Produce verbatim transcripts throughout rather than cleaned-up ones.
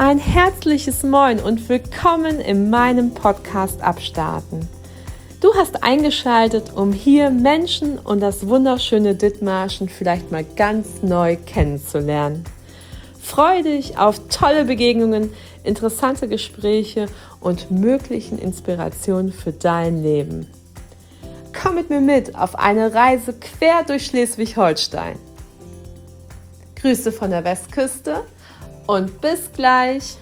Ein herzliches Moin und willkommen in meinem Podcast Abstarten. Du hast eingeschaltet, um hier Menschen und das wunderschöne Dithmarschen vielleicht mal ganz neu kennenzulernen. Freue dich auf tolle Begegnungen, interessante Gespräche und möglichen Inspirationen für dein Leben. Komm mit mir mit auf eine Reise quer durch Schleswig-Holstein. Grüße von der Westküste und bis gleich.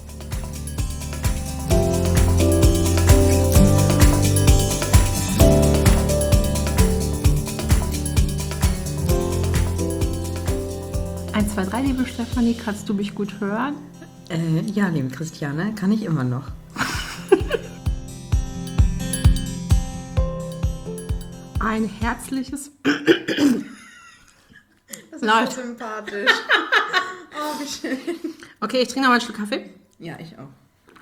eins, zwei, drei, liebe Stefanie, kannst du mich gut hören? Äh, ja, liebe Christiane, kann ich immer noch. Ein herzliches... Das ist Leute. So sympathisch. Oh, wie schön. Okay, ich trinke noch mal einen Schluck Kaffee. Ja, ich auch.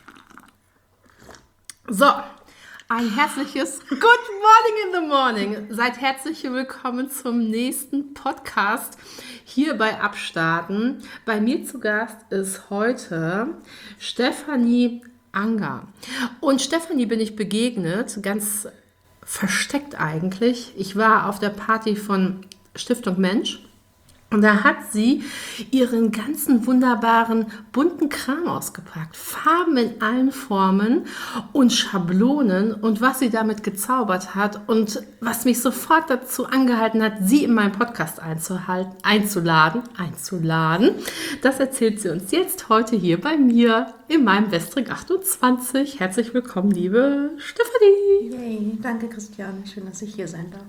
So, ein herzliches Good Morning in the Morning. Seid herzlich willkommen zum nächsten Podcast hier bei Abstarten. Bei mir zu Gast ist heute Stefanie Anger. Und Stefanie bin ich begegnet, ganz versteckt eigentlich. Ich war auf der Party von Stiftung Mensch. Und da hat sie ihren ganzen wunderbaren bunten Kram ausgepackt. Farben in allen Formen und Schablonen und was sie damit gezaubert hat und was mich sofort dazu angehalten hat, sie in meinen Podcast einzuhalten, einzuladen, einzuladen. Das erzählt sie uns jetzt heute hier bei mir in meinem Westring achtundzwanzig. Herzlich willkommen, liebe Stefanie. Yay, danke Christiane, schön, dass ich hier sein darf.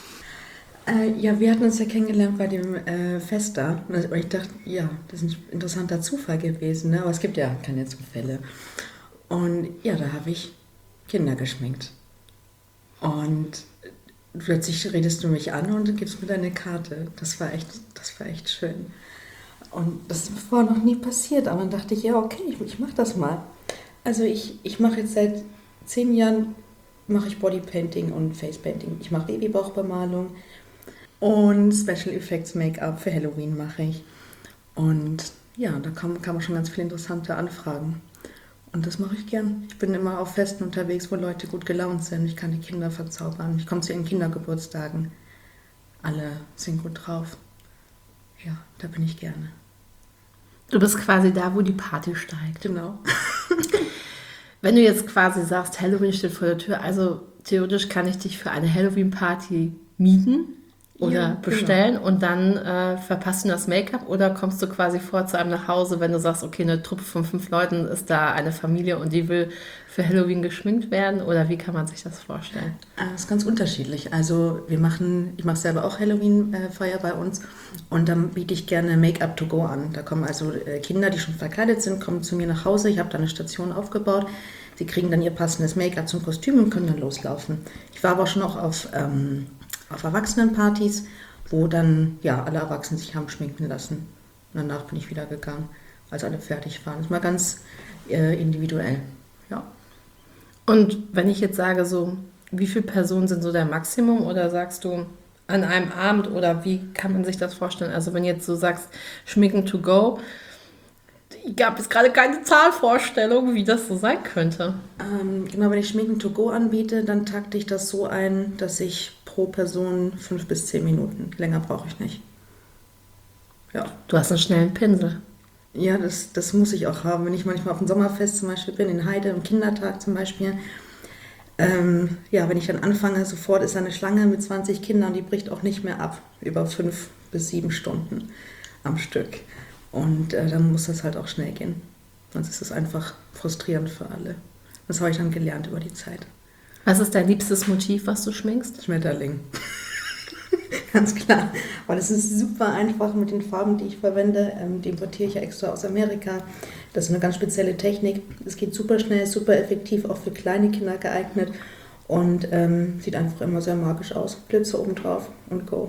Äh, ja, wir hatten uns ja kennengelernt bei dem äh, Fest da. Und ich dachte, ja, das ist ein interessanter Zufall gewesen, ne? Aber es gibt ja keine Zufälle. Und ja, da habe ich Kinder geschminkt. Und plötzlich redest du mich an und gibst mir deine Karte. Das war echt, das war echt schön. Und das ist vorher noch nie passiert. Aber dann dachte ich, ja, okay, ich, ich mache das mal. Also ich, ich mache jetzt seit zehn Jahren mache ich Bodypainting und Facepainting. Ich mache Babybauchbemalung. Und Special Effects Make-up für Halloween mache ich. Und ja, da kamen kam schon ganz viele interessante Anfragen. Und das mache ich gern. Ich bin immer auf Festen unterwegs, wo Leute gut gelaunt sind. Ich kann die Kinder verzaubern. Ich komme zu ihren Kindergeburtstagen. Alle sind gut drauf. Ja, da bin ich gerne. Du bist quasi da, wo die Party steigt. Genau. Wenn du jetzt quasi sagst, Halloween steht vor der Tür, also theoretisch kann ich dich für eine Halloween-Party mieten oder ja, bestellen genau. Und dann äh, verpasst du das Make-up oder kommst du quasi vor zu einem nach Hause, wenn du sagst, okay, eine Truppe von fünf Leuten ist da eine Familie und die will für Halloween geschminkt werden oder wie kann man sich das vorstellen? Das ist ganz unterschiedlich. Also wir machen, ich mache selber auch Halloween-Feier bei uns und dann biete ich gerne Make-up to go an. Da kommen also Kinder, die schon verkleidet sind, kommen zu mir nach Hause. Ich habe da eine Station aufgebaut. Sie kriegen dann ihr passendes Make-up zum Kostüm und können dann loslaufen. Ich war aber auch schon auch auf, ähm, auf Erwachsenenpartys, wo dann ja alle Erwachsenen sich haben schminken lassen. Und danach bin ich wieder gegangen, als alle fertig waren. Das ist mal ganz äh, individuell. Ja. Und wenn ich jetzt sage, so, wie viele Personen sind so der Maximum oder sagst du an einem Abend oder wie kann man sich das vorstellen? Also wenn jetzt so sagst, schminken to go, ich habe jetzt gerade keine Zahlvorstellung, wie das so sein könnte. Ähm, genau, wenn ich Schminken to go anbiete, dann takte ich das so ein, dass ich pro Person fünf bis zehn Minuten, länger brauche ich nicht. Ja. Du hast einen schnellen Pinsel. Ja, das, das muss ich auch haben. Wenn ich manchmal auf dem Sommerfest zum Beispiel bin, in Heide, am Kindertag zum Beispiel, ähm, ja, wenn ich dann anfange, sofort ist da eine Schlange mit zwanzig Kindern, die bricht auch nicht mehr ab, über fünf bis sieben Stunden am Stück. Und äh, dann muss das halt auch schnell gehen. Sonst ist es einfach frustrierend für alle. Das habe ich dann gelernt über die Zeit. Was ist dein liebstes Motiv, was du schminkst? Schmetterling. Ganz klar. Aber das ist super einfach mit den Farben, die ich verwende. Ähm, die importiere ich ja extra aus Amerika. Das ist eine ganz spezielle Technik. Es geht super schnell, super effektiv, auch für kleine Kinder geeignet. Und ähm, sieht einfach immer sehr magisch aus. Blitze oben drauf und go.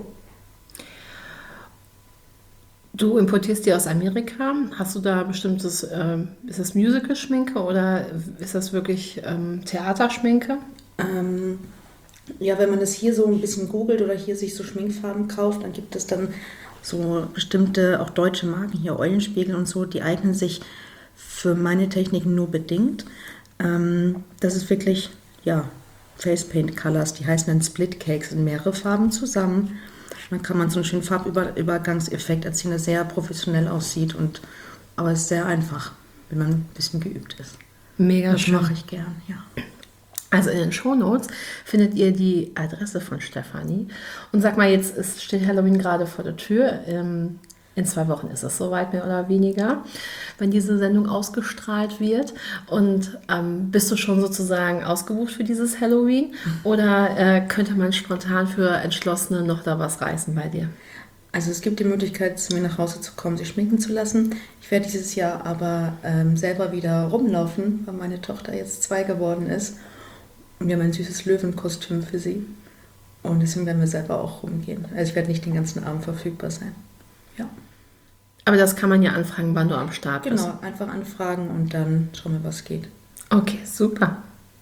Du importierst die aus Amerika. Hast du da bestimmtes, äh, ist das Musical-Schminke oder ist das wirklich ähm, Theaterschminke? Ähm, ja, wenn man das hier so ein bisschen googelt oder hier sich so Schminkfarben kauft, dann gibt es dann so bestimmte, auch deutsche Marken, hier Eulenspiegel und so, die eignen sich für meine Techniken nur bedingt. Ähm, das ist wirklich, ja, Face Paint Colors, die heißen dann Split Cakes, in mehrere Farben zusammen. Dann kann man so einen schönen Farbübergangseffekt erzielen, der sehr professionell aussieht, und, aber es ist sehr einfach, wenn man ein bisschen geübt ist. Mega Das schön. mache ich gern, ja. Also in den Shownotes findet ihr die Adresse von Stefanie. Und sag mal, jetzt ist, steht Halloween gerade vor der Tür. Ähm, In zwei Wochen ist es soweit, mehr oder weniger, wenn diese Sendung ausgestrahlt wird. Und ähm, bist du schon sozusagen ausgebucht für dieses Halloween? Oder äh, könnte man spontan für Entschlossene noch da was reißen bei dir? Also es gibt die Möglichkeit, zu mir nach Hause zu kommen, sich schminken zu lassen. Ich werde dieses Jahr aber ähm, selber wieder rumlaufen, weil meine Tochter jetzt zwei geworden ist. Und wir haben ein süßes Löwenkostüm für sie. Und deswegen werden wir selber auch rumgehen. Also ich werde nicht den ganzen Abend verfügbar sein. Ja. Aber das kann man ja anfragen, wann du am Start bist. Genau, einfach anfragen und dann schauen wir, was geht. Okay, super.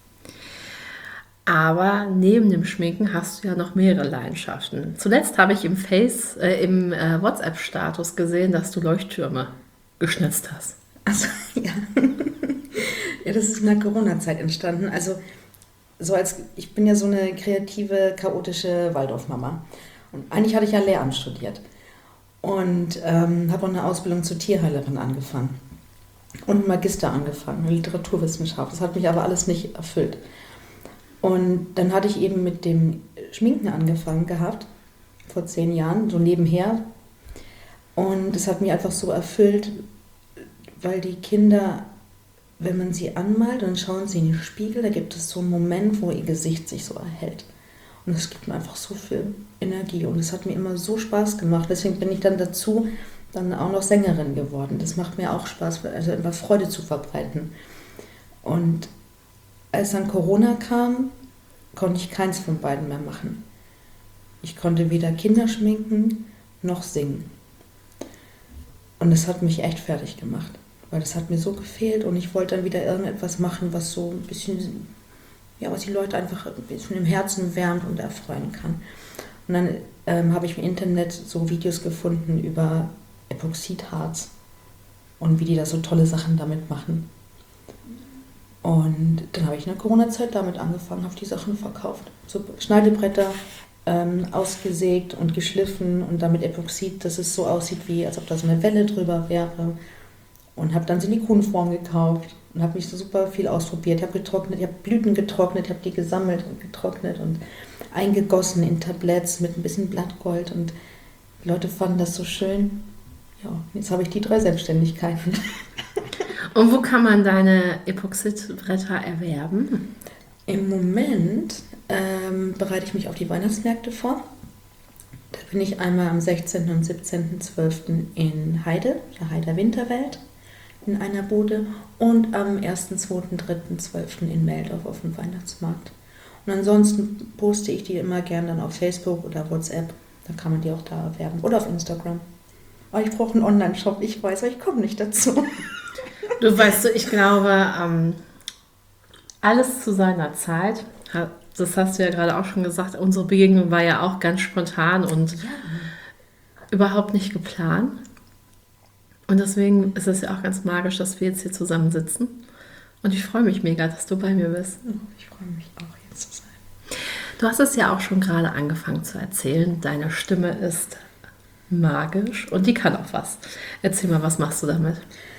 Aber neben dem Schminken hast du ja noch mehrere Leidenschaften. Zuletzt habe ich im Face, äh, im äh, WhatsApp-Status gesehen, dass du Leuchttürme geschnitzt hast. Also, ja. Ja, das ist in der Corona-Zeit entstanden. Also, so als ich bin ja so eine kreative, chaotische Waldorfmama. Und eigentlich hatte ich ja Lehramt studiert. Und ähm, habe auch eine Ausbildung zur Tierheilerin angefangen. Und einen Magister angefangen, Literaturwissenschaft. Das hat mich aber alles nicht erfüllt. Und dann hatte ich eben mit dem Schminken angefangen gehabt, vor zehn Jahren, so nebenher. Und es hat mich einfach so erfüllt, weil die Kinder, wenn man sie anmalt, dann schauen sie in den Spiegel, da gibt es so einen Moment, wo ihr Gesicht sich so erhellt. Und das gibt mir einfach so viel Energie und es hat mir immer so Spaß gemacht. Deswegen bin ich dann dazu dann auch noch Sängerin geworden. Das macht mir auch Spaß, also immer Freude zu verbreiten. Und als dann Corona kam, konnte ich keins von beiden mehr machen. Ich konnte weder Kinder schminken noch singen. Und das hat mich echt fertig gemacht, weil das hat mir so gefehlt und ich wollte dann wieder irgendetwas machen, was so ein bisschen, ja, was die Leute einfach ein bisschen im Herzen wärmt und erfreuen kann. Und dann ähm, habe ich im Internet so Videos gefunden über Epoxidharz und wie die da so tolle Sachen damit machen. Und dann habe ich in der Corona-Zeit damit angefangen, habe die Sachen verkauft. So Schneidebretter ähm, ausgesägt und geschliffen und damit Epoxid, dass es so aussieht, wie als ob da so eine Welle drüber wäre. Und habe dann Silikonform gekauft und habe mich so super viel ausprobiert. Ich habe getrocknet, ich habe Blüten getrocknet, ich habe die gesammelt und getrocknet und eingegossen in Tabletts mit ein bisschen Blattgold. Und die Leute fanden das so schön. Ja, jetzt habe ich die drei Selbstständigkeiten. Und wo kann man deine Epoxidbretter erwerben? Im Moment ähm, bereite ich mich auf die Weihnachtsmärkte vor. Da bin ich einmal am sechzehnten und siebzehnten zwölften in Heide, der Heider Winterwelt, in einer Bude und am ersten, zweiten, dritten, zwölften in Meldorf auf dem Weihnachtsmarkt. Und ansonsten poste ich die immer gern dann auf Facebook oder WhatsApp. Da kann man die auch da erwerben. Oder auf Instagram. Aber ich brauche einen Online-Shop, ich weiß, aber ich komme nicht dazu. Du weißt, ich glaube, ähm, alles zu seiner Zeit. Das hast du ja gerade auch schon gesagt. Unsere Begegnung war ja auch ganz spontan und ja. überhaupt nicht geplant. Und deswegen ist es ja auch ganz magisch, dass wir jetzt hier zusammen sitzen. Und ich freue mich mega, dass du bei mir bist. Ich freue mich auch, hier zu sein. Du hast es ja auch schon gerade angefangen zu erzählen. Deine Stimme ist magisch und die kann auch was. Erzähl mal, was machst du damit?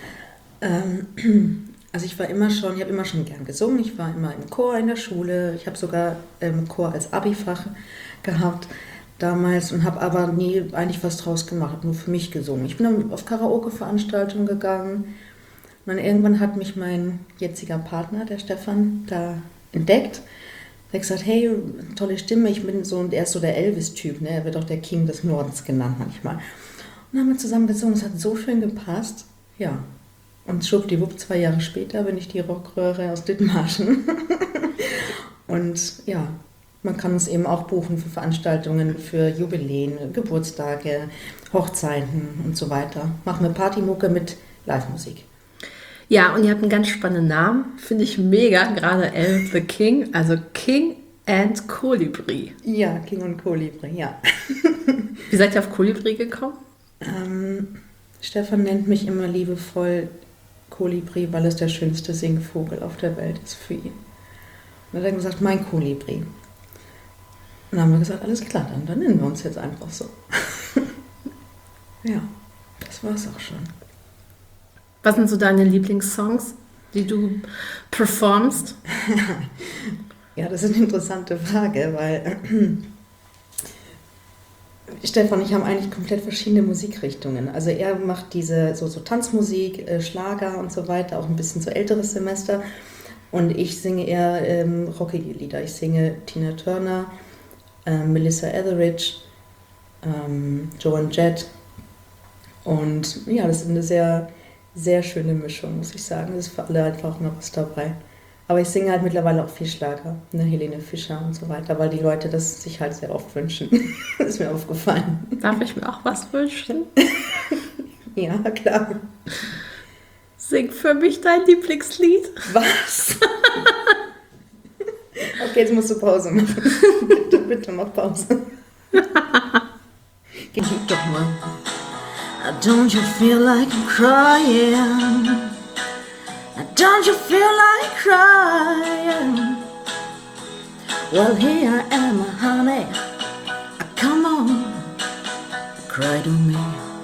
Ähm, also ich war immer schon, ich habe immer schon gern gesungen. Ich war immer im Chor in der Schule. Ich habe sogar im Chor als Abi-Fach gehabt damals und habe aber nie eigentlich was draus gemacht, habe nur für mich gesungen. Ich bin dann auf Karaoke-Veranstaltungen gegangen und dann irgendwann hat mich mein jetziger Partner, der Stefan, da entdeckt. Er hat gesagt, hey, tolle Stimme, ich bin so, und er ist so der Elvis-Typ, ne? Er wird auch der King des Nordens genannt manchmal. Und dann haben wir zusammen gesungen, es hat so schön gepasst, ja. Und schwuppdiwupp, zwei Jahre später bin ich die Rockröhre aus Dithmarschen. Und ja, man kann uns eben auch buchen für Veranstaltungen, für Jubiläen, Geburtstage, Hochzeiten und so weiter. Machen wir Partymucke mit Live-Musik. Ja, und ihr habt einen ganz spannenden Namen, finde ich mega, gerade El the King, also King and Kolibri. Ja, King und Kolibri, ja. Wie seid ihr auf Kolibri gekommen? Ähm, Stefan nennt mich immer liebevoll Kolibri, weil es der schönste Singvogel auf der Welt ist für ihn. Und dann hat er gesagt, mein Kolibri. Und dann haben wir gesagt, alles klar, dann, dann nennen wir uns jetzt einfach so. Ja, das war's auch schon. Was sind so deine Lieblingssongs, die du performst? Ja, das ist eine interessante Frage, weil Stefan und ich haben eigentlich komplett verschiedene Musikrichtungen. Also er macht diese so, so Tanzmusik, äh, Schlager und so weiter, auch ein bisschen so älteres Semester. Und ich singe eher ähm, rockige Lieder. Ich singe Tina Turner, äh, Melissa Etheridge, ähm, Joan Jett. Und ja, das ist eine sehr, sehr schöne Mischung, muss ich sagen. Es ist für alle einfach noch was dabei. Aber ich singe halt mittlerweile auch viel Schlager, ne, Helene Fischer und so weiter, weil die Leute das sich halt sehr oft wünschen. Das ist mir aufgefallen. Darf ich mir auch was wünschen? Ja, klar. Sing für mich dein Lieblingslied. Was? Okay, jetzt musst du Pause machen. Bitte, bitte mach Pause. Geh doch mal. Don't you feel like I'm crying? Don't you feel like crying? Well, here I am, honey. Come on, cry to me.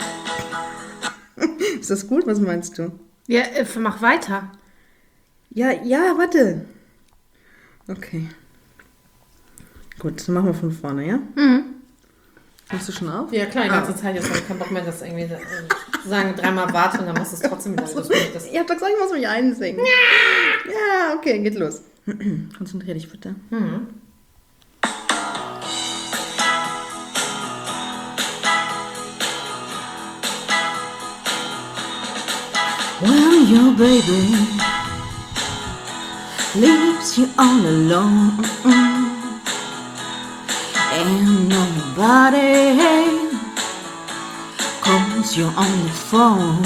Ist das gut? Was meinst du? Ja, äh, mach weiter. Ja, ja, warte. Okay. Gut, dann machen wir von vorne, ja? Mhm. Nimmst du schon auf? Ja, klar, die ganze Zeit. Jetzt habe ich keinen Bock mehr, dass irgendwie äh, sagen, dreimal warte und dann machst du es trotzdem wieder. Das, das Ich hab doch gesagt, ich muss mich einsingen. Ja, okay, geht los. Konzentrier dich bitte. Mhm. When your baby leaves you all alone and nobody calls you on the phone,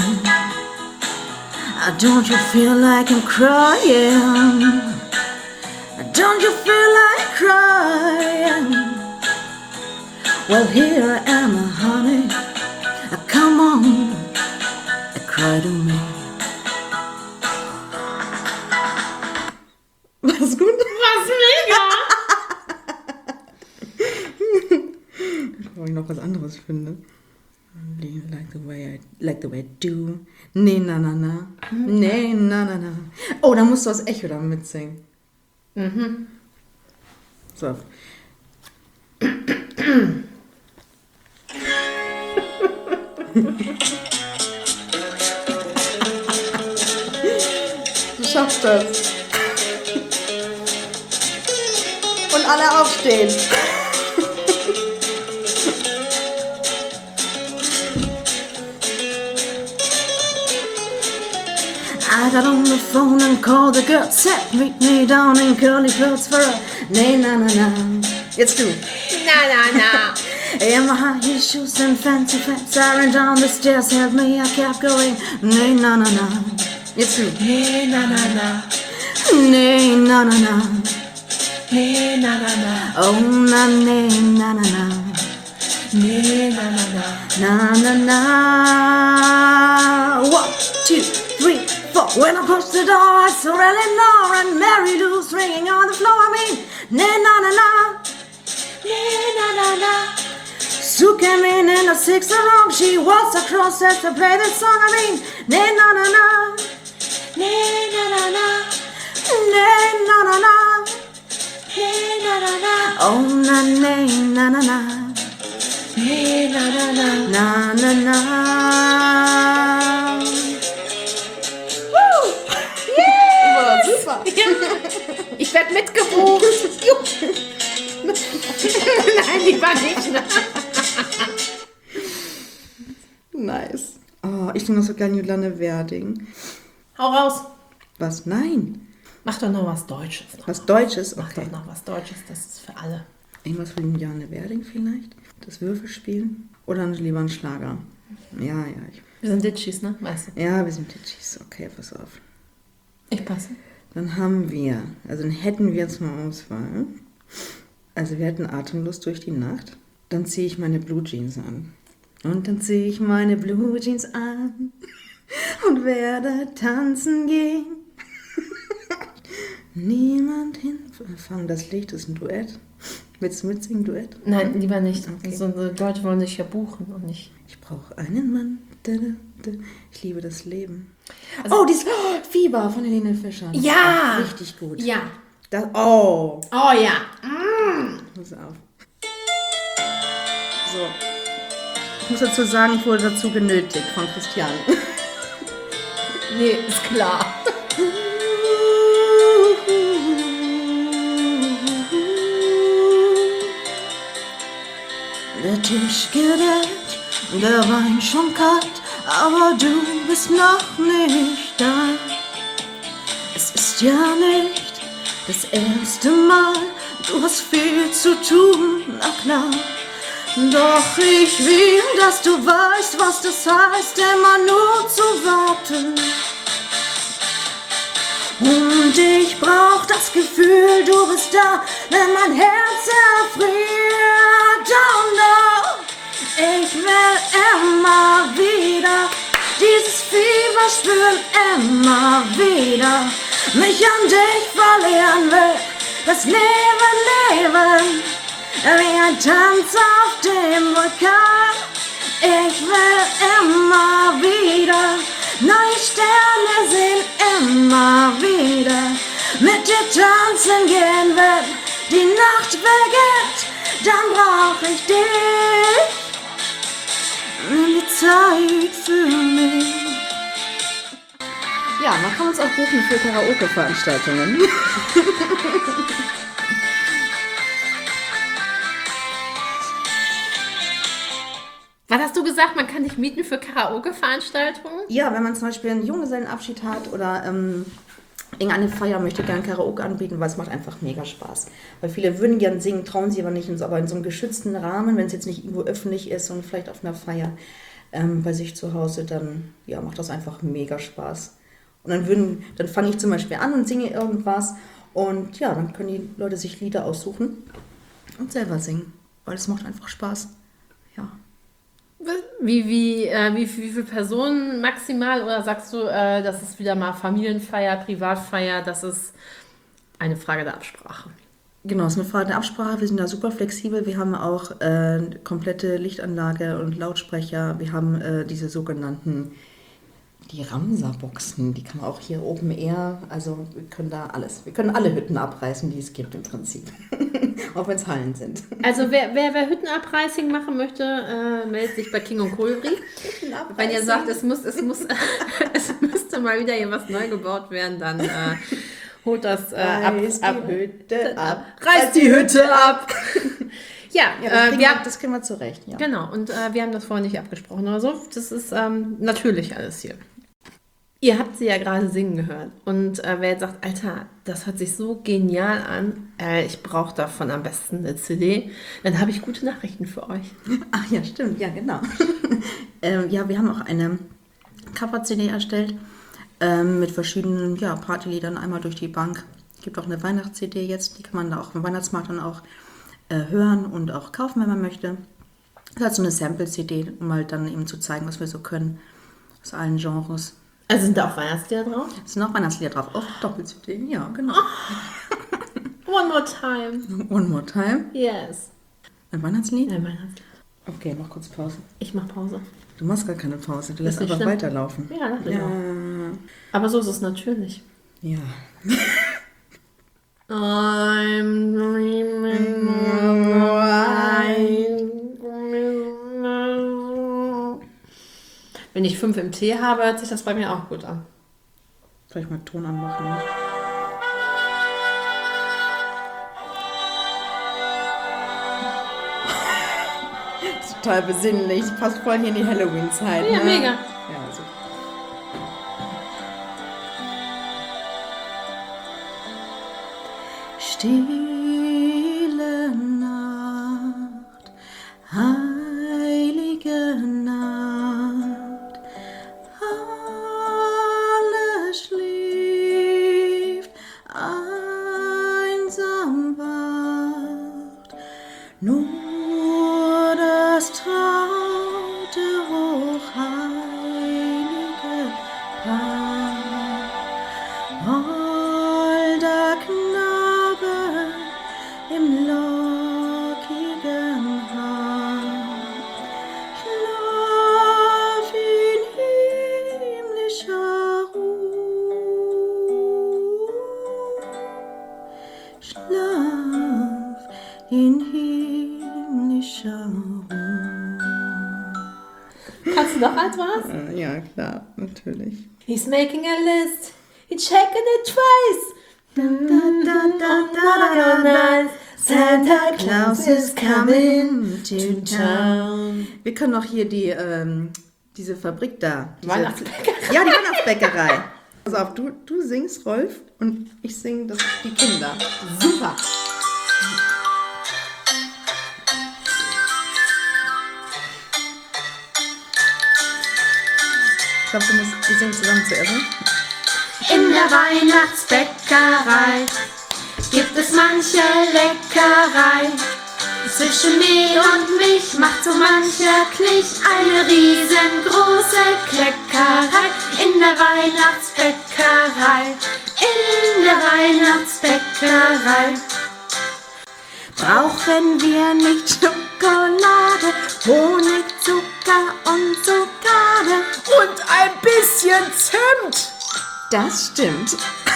don't you feel like I'm crying? Don't you feel like crying? Well, here I am, honey. Come on, cry to me. Was gut? Was mega! Ob ich noch was anderes finde. Like the way I, like the way I do. Nee, na, na, na. Nee, na, na, na. Oh, da musst du das Echo dann mitsingen. Mhm. So. Du schaffst das. Und alle aufstehen. I got on the phone and called the girl, said meet me down in curly clothes for a nay na na na. Jetzt du. Na, na, na. In my high heel shoes and fancy flats, I ran down the stairs, help me, I kept going. Nay na na na. Jetzt du. Nee, na, na, na. Nay na na na. Nee, na, na, na. Oh na nay na na na. Nee, na, na, na. Na na na. One, two, three, four. When I pushed the door, I saw Eleanor and Mary Lou swinging on the floor. I mean, nay na na na. Nee, na, na, na. Sue came in in a six around. She waltzed across as to play the song. I mean, nay na na na. Nee, na, na, na. Nay na na na. Nee, na, na, na. Oh na nay na na na. Nee, na, na, na. Na na na. Woo! Wow, super. Ja. Ich werde mitgebucht. Jupp. Nein, lieber nicht. Nice. Oh, ich singe noch so gerne Jolande Werding. Hau raus. Was? Nein. Mach doch noch was Deutsches. Noch. Was Deutsches? Mach Okay. doch noch was Deutsches, das ist für alle. Irgendwas von Jolande Werding vielleicht? Das Würfelspielen? Oder lieber ein Schlager? Ja, ja. Ich, Wir sind Ditchis, ne? Weißt du? ja, wir sind Ditchis. Okay, pass auf. Ich passe. Dann haben wir, also dann hätten wir jetzt mal Auswahl. Also wir hätten Atemlos durch die Nacht. Dann ziehe ich meine Blue Jeans an. Und dann ziehe ich meine Blue Jeans an. und werde tanzen gehen. Niemand hinfangen, das Licht ist ein Duett. Willst du mitsingen, Duett? Nein, lieber nicht. Okay. So, so Leute wollen sich ja buchen und nicht. Ich brauche einen Mann. Da, da, da. Ich liebe das Leben. Also- oh, dieses oh, Fieber von Helene Fischer. Das Ja! ist richtig gut. Ja. Das, oh. Oh ja. Mm. Pass auf. So. Ich muss dazu sagen, ich wurde dazu genötigt von Christian. Nee, ist klar. Der Tisch gedeckt, der Wein schon kalt, aber du bist noch nicht da. Es ist ja nicht das erste Mal, du hast viel zu tun, na klar. Doch ich will, dass du weißt, was das heißt, immer nur zu warten. Und ich brauch das Gefühl, du bist da, wenn mein Herz erfriert. Oh no, ich will immer wieder dieses Fieber spüren, immer wieder mich an dich verlieren will. Das Leben, Leben, wie ein Tanz auf dem Vulkan. Ich will immer wieder neue Sterne sehen, immer wieder mit dir tanzen gehen, wenn die Nacht beginnt, dann brauch ich dich, nimm die Zeit für mich. Ja, man kann uns auch buchen für Karaoke-Veranstaltungen. Was hast du gesagt? Man kann dich mieten für Karaoke-Veranstaltungen? Ja, wenn man zum Beispiel einen Junggesellenabschied hat oder ähm, irgendeine Feier möchte gerne Karaoke anbieten, weil es macht einfach mega Spaß. Weil viele würden gern singen, trauen sie aber nicht, in so, aber in so einem geschützten Rahmen, wenn es jetzt nicht irgendwo öffentlich ist und vielleicht auf einer Feier ähm, bei sich zu Hause, dann ja, macht das einfach mega Spaß. Und dann würden, dann fange ich zum Beispiel an und singe irgendwas und ja, dann können die Leute sich Lieder aussuchen und selber singen, weil es macht einfach Spaß. Ja. Wie, wie, äh, wie, wie viele Personen maximal? Oder sagst du, äh, das ist wieder mal Familienfeier, Privatfeier? Das ist eine Frage der Absprache. Genau, es ist eine Frage der Absprache. Wir sind da super flexibel. Wir haben auch äh, komplette Lichtanlage und Lautsprecher. Wir haben äh, diese sogenannten, die Ramsa-Boxen. Die kann man auch hier oben eher, also wir können da alles. Wir können alle Hütten abreißen, die es gibt im Prinzip. Auch wenn es Hallen sind. Also wer, wer, wer Hüttenabreißing machen möchte, äh, meldet sich bei King und Kohlri. Wenn ihr sagt, es muss, es muss, es müsste mal wieder hier was neu gebaut werden, dann äh, holt das äh, ab, Reiß ab, die Hütte ab. reißt die Hütte ab. Ja, Ja, das, äh, kriegen wir, wir, das kriegen wir zurecht. Ja. genau. Und äh, wir haben das vorher nicht abgesprochen oder so. Das ist ähm, natürlich alles hier. Ihr habt sie ja gerade singen gehört. Und äh, wer jetzt sagt, Alter, das hört sich so genial an, äh, ich brauche davon am besten eine C D, dann habe ich gute Nachrichten für euch. Ach ja, stimmt, ja, genau. ähm, ja, wir haben auch eine Cover-C D erstellt ähm, mit verschiedenen ja, Partyliedern einmal durch die Bank. Es gibt auch eine Weihnachts-C D jetzt, die kann man da auch im Weihnachtsmarkt dann auch äh, hören und auch kaufen, wenn man möchte. Das ist halt so eine Sample-C D, um halt dann eben zu zeigen, was wir so können aus allen Genres. Also sind da auch Weihnachtslieder drauf? Es sind auch Weihnachtslieder drauf, auch Doppel-C D, ja, genau. One more time. One more time. Yes. Ein Weihnachtslied? Ein Weihnachtslied. Okay, mach kurz Pause. Ich mache Pause. Du machst gar keine Pause, du lässt nicht einfach schlimm. weiterlaufen. Ja, das ist Ja. auch. Aber so ist es natürlich. Ja. I'm dreaming Wenn ich fünf im Tee habe, hört sich das bei mir auch gut an. Vielleicht mal Ton anmachen. Ne? Das ist total besinnlich. Das passt voll hier in die Halloween-Zeit. Ja, ne? mega. Ja, so. Stille Nacht, heilige Nacht, alles schläft, einsam wacht, nur das traute, hochheilige show. Kannst du noch eins was? Äh, Ja, klar, natürlich. He's making a list, he's checking it twice. Santa Claus is coming to town. Wir können noch hier die, ähm, diese Fabrik da. Diese, Weihnachtsbäckerei. Ja, die Weihnachtsbäckerei. Pass auf, du, du singst, Rolf, und ich singe das die Kinder. Super. Ich glaube, du musst, wir singen zusammen zuerst. Ne? In der Weihnachtsbäckerei gibt es manche Leckerei. Zwischen Mehl und Milch macht so mancher Knich eine riesengroße Kleckerei. In der Weihnachtsbäckerei, in der Weihnachtsbäckerei. Brauchen wir nicht Schokolade, Honig, Zucker und Zuckade und ein bisschen Zimt. Das stimmt.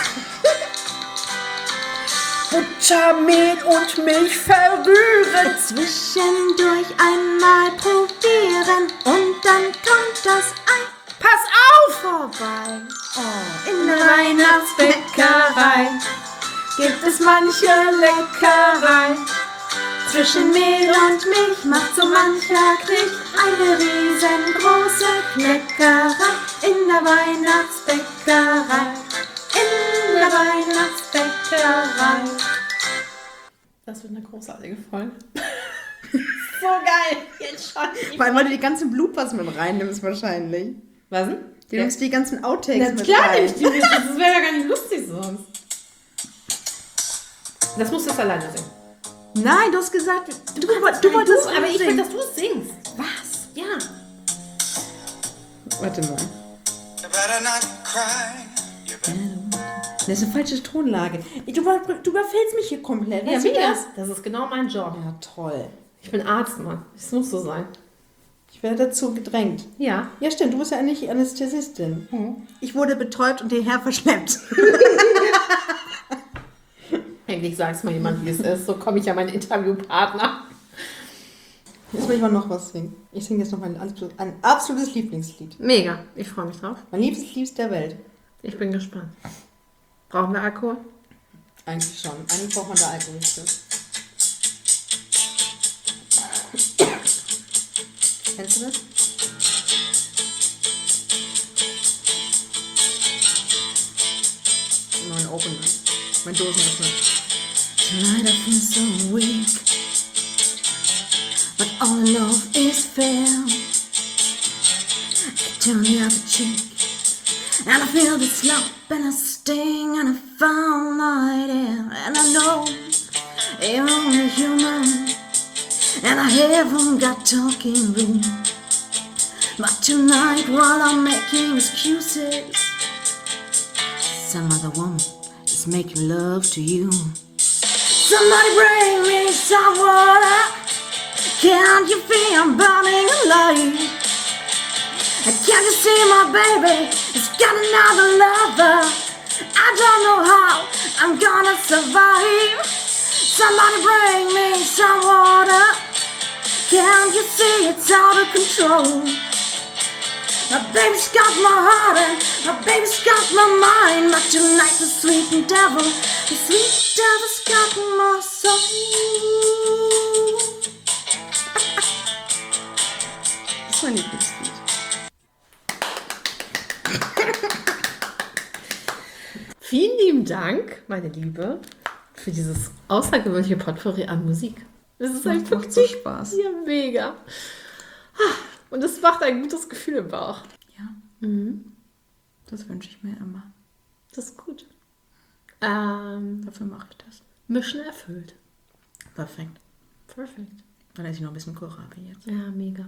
Butter, Mehl und Milch verrühren. Zwischendurch einmal probieren und dann kommt das Ei Pass auf! vorbei. Oh, In der Weihnachtsbäckerei gibt es manche Leckerei. Zwischen Mehl und Milch macht so mancher Knich eine riesengroße Kleckerei. In der Weihnachtsbäckerei, in der Weihnachtsbäckerei. Das wird eine großartige Folge. So geil, jetzt schon. Vor allem, weil du die ganzen Bloopers mit reinnimmst wahrscheinlich. Was denn? Du nimmst die ganzen Outtakes Na mit klar, rein. nicht. Die- Das wäre ja gar nicht lustig sonst. Das musst du jetzt alleine singen. Nein, du hast gesagt, du, du, Nein, du wolltest aber ich will, singen. dass du es singst. Was? Ja. Warte mal. You better not cry. You better Das ist eine falsche Tonlage. Du, über- du überfällst mich hier komplett. Ja, Weißt du wie das? das? Das ist genau mein Job. Ja, toll. Ich bin Arzt, Mann. Das muss so sein. Ich werde dazu gedrängt. Ja. Ja, stimmt, du bist ja eigentlich Anästhesistin. Ich wurde betäubt und hierher verschleppt. Endlich sag's mal jemand, wie es ist. So komme ich ja meinen Interviewpartner. Jetzt will ich mal noch was singen. Ich singe jetzt noch mein absolut- ein absolutes Lieblingslied. Mega. Ich freue mich drauf. Mein liebstes Lied der Welt. Ich bin gespannt. Brauchen wir Alkohol? Eigentlich schon. Eigentlich braucht man da Alkohol für. Kennst du das? Nur ein Opener. Mein Dosenöffner. Tonight I feel so weak, but all in love is fair. I turn the other cheek, and I feel this lump and a sting and a foul night air. And I know you're only human, and I haven't got talking room. But tonight, while I'm making excuses, some other woman is making love to you. Somebody bring me some water. Can't you feel I'm burning alive? Can't you see my baby has got another lover? I don't know how I'm gonna survive. Somebody bring me some water. Can't you see it's out of control? My baby's got my heart and my baby's got my mind. But tonight the sweet devil, the sweet devil's got my soul. Das ist mein Lieblingslied. Vielen lieben Dank, meine Liebe, für dieses außergewöhnliche Potpourri an Musik. Das ist einfach Macht so Spaß. ja mega. Und es macht ein gutes Gefühl im Bauch. Ja. Das wünsche ich mir immer. Das ist gut. Ähm, Dafür mache ich das. Mission erfüllt. Perfekt. Perfekt. Dann esse ich noch ein bisschen Kohlrabi jetzt. Ja, mega.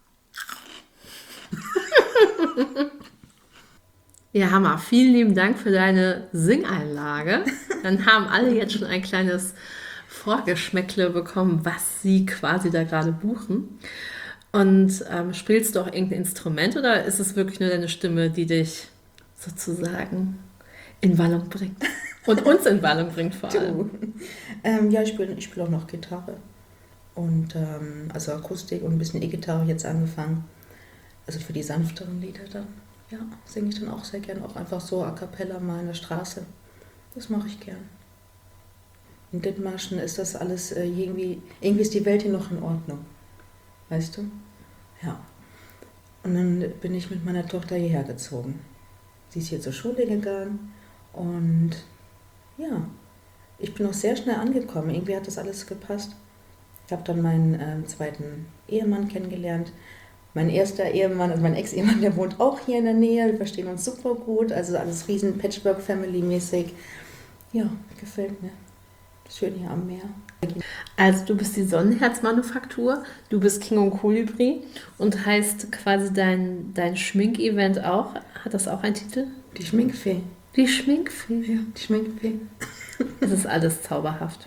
Ja, Hammer. Vielen lieben Dank für deine Singeinlage. Dann haben alle jetzt schon ein kleines Vorgeschmäckle bekommen, was sie quasi da gerade buchen. Und ähm, spielst du auch irgendein Instrument oder ist es wirklich nur deine Stimme, die dich sozusagen in Wallung bringt? Und uns in Wallung bringt vor allem. Du. Ähm, ja, ich spiele ich spiel auch noch Gitarre. Und ähm, also Akustik und ein bisschen E-Gitarre jetzt angefangen. Also für die sanfteren Lieder dann, ja, singe ich dann auch sehr gern, auch einfach so a cappella mal in der Straße. Das mache ich gern. In Dithmarschen ist das alles äh, irgendwie, irgendwie ist die Welt hier noch in Ordnung. Weißt du? Ja. Und dann bin ich mit meiner Tochter hierher gezogen. Sie ist hier zur Schule gegangen und ja, ich bin auch sehr schnell angekommen. Irgendwie hat das alles gepasst. Ich habe dann meinen äh, zweiten Ehemann kennengelernt. Mein erster Ehemann, also mein Ex-Ehemann, der wohnt auch hier in der Nähe. Wir verstehen uns super gut. Also alles riesen Patchwork-Family-mäßig. Ja, gefällt mir. Schön hier am Meer. Also du bist die Sonnenherz-Manufaktur, du bist King und Kolibri und heißt quasi dein, dein Schminkevent auch, hat das auch einen Titel? Die Schminkfee. Die Schminkfee. Ja, die Schminkfee. Es ist alles zauberhaft.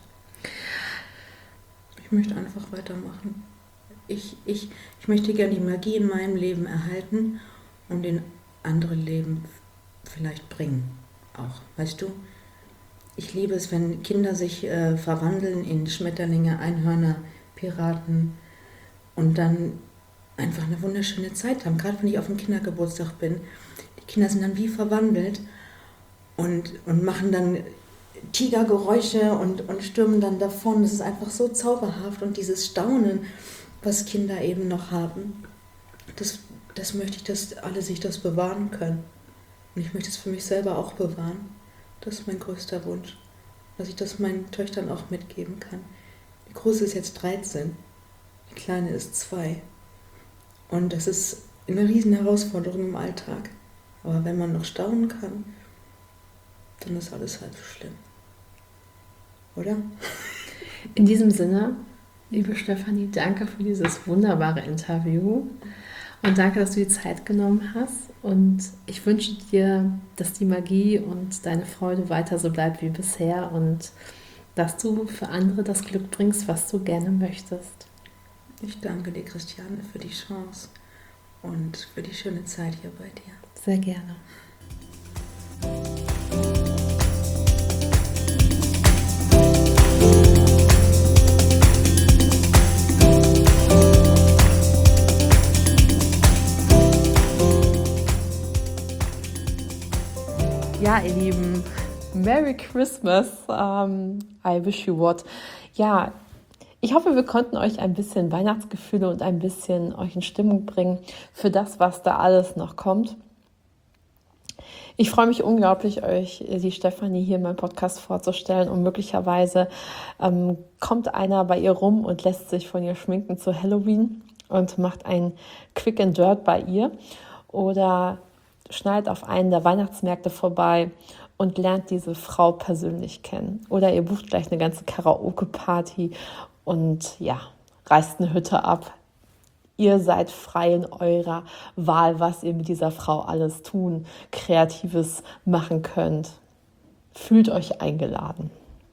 Ich möchte einfach weitermachen. Ich, ich, ich möchte gerne die Magie in meinem Leben erhalten und in andere Leben vielleicht bringen. Auch, weißt du? Ich liebe es, wenn Kinder sich äh, verwandeln in Schmetterlinge, Einhörner, Piraten und dann einfach eine wunderschöne Zeit haben. Gerade wenn ich auf dem Kindergeburtstag bin. Die Kinder sind dann wie verwandelt und, und machen dann Tigergeräusche und, und stürmen dann davon. Das ist einfach so zauberhaft und dieses Staunen, was Kinder eben noch haben, das, das möchte ich, dass alle sich das bewahren können. Und ich möchte es für mich selber auch bewahren. Das ist mein größter Wunsch, dass ich das meinen Töchtern auch mitgeben kann. Die Große ist jetzt dreizehn, die Kleine ist zwei. Und das ist eine riesen Herausforderung im Alltag. Aber wenn man noch staunen kann, dann ist alles halb so schlimm. Oder? In diesem Sinne, liebe Stefanie, danke für dieses wunderbare Interview und danke, dass du die Zeit genommen hast. Und ich wünsche dir, dass die Magie und deine Freude weiter so bleibt wie bisher und dass du für andere das Glück bringst, was du gerne möchtest. Ich danke dir, Christiane, für die Chance und für die schöne Zeit hier bei dir. Sehr gerne. Ja, ihr Lieben, Merry Christmas, um, I wish you what. Ja, ich hoffe, wir konnten euch ein bisschen Weihnachtsgefühle und ein bisschen euch in Stimmung bringen für das, was da alles noch kommt. Ich freue mich unglaublich, euch die Stefanie hier in meinem Podcast vorzustellen und möglicherweise ähm, kommt einer bei ihr rum und lässt sich von ihr schminken zu Halloween und macht ein Quick and Dirt bei ihr oder schneidet auf einen der Weihnachtsmärkte vorbei und lernt diese Frau persönlich kennen. Oder ihr bucht gleich eine ganze Karaoke-Party und ja, reißt eine Hütte ab. Ihr seid frei in eurer Wahl, was ihr mit dieser Frau alles tun, Kreatives machen könnt. Fühlt euch eingeladen.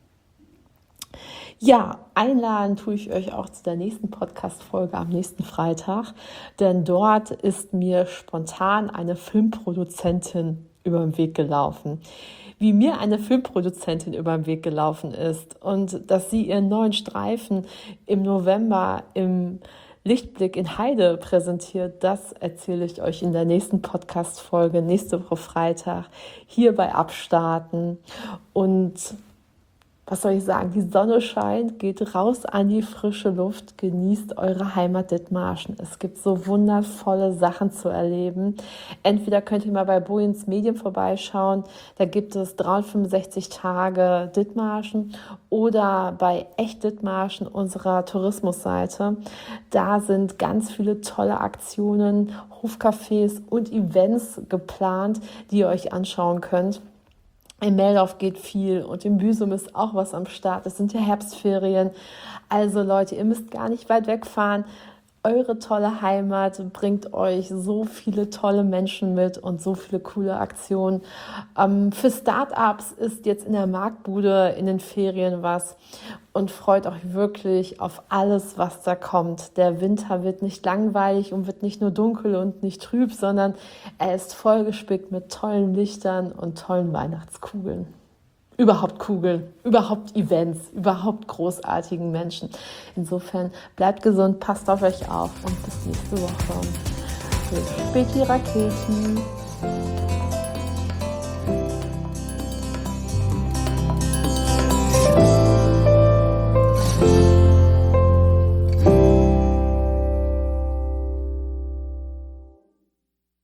Ja, einladen tue ich euch auch zu der nächsten Podcast-Folge am nächsten Freitag, denn dort ist mir spontan eine Filmproduzentin über den Weg gelaufen. Wie mir eine Filmproduzentin über den Weg gelaufen ist und dass sie ihren neuen Streifen im November im Lichtblick in Heide präsentiert, das erzähle ich euch in der nächsten Podcast-Folge, nächste Woche Freitag, hier bei Abstarten. Und was soll ich sagen, die Sonne scheint, geht raus an die frische Luft, genießt eure Heimat Dithmarschen. Es gibt so wundervolle Sachen zu erleben. Entweder könnt ihr mal bei Boyens Medien vorbeischauen, da gibt es dreihundertfünfundsechzig Tage Dithmarschen, oder bei Echt Dithmarschen, unserer Tourismusseite. Da sind ganz viele tolle Aktionen, Hofcafés und Events geplant, die ihr euch anschauen könnt. In Meldorf geht viel und in Büsum ist auch was am Start. Es sind ja Herbstferien. Also Leute, ihr müsst gar nicht weit wegfahren. Eure tolle Heimat bringt euch so viele tolle Menschen mit und so viele coole Aktionen. Ähm, für Startups ist jetzt in der Marktbude in den Ferien was und freut euch wirklich auf alles, was da kommt. Der Winter wird nicht langweilig und wird nicht nur dunkel und nicht trüb, sondern er ist vollgespickt mit tollen Lichtern und tollen Weihnachtskugeln. überhaupt Kugeln, überhaupt Events, überhaupt großartigen Menschen. Insofern bleibt gesund, passt auf euch auf und bis nächste Woche. Bis späti Raketen.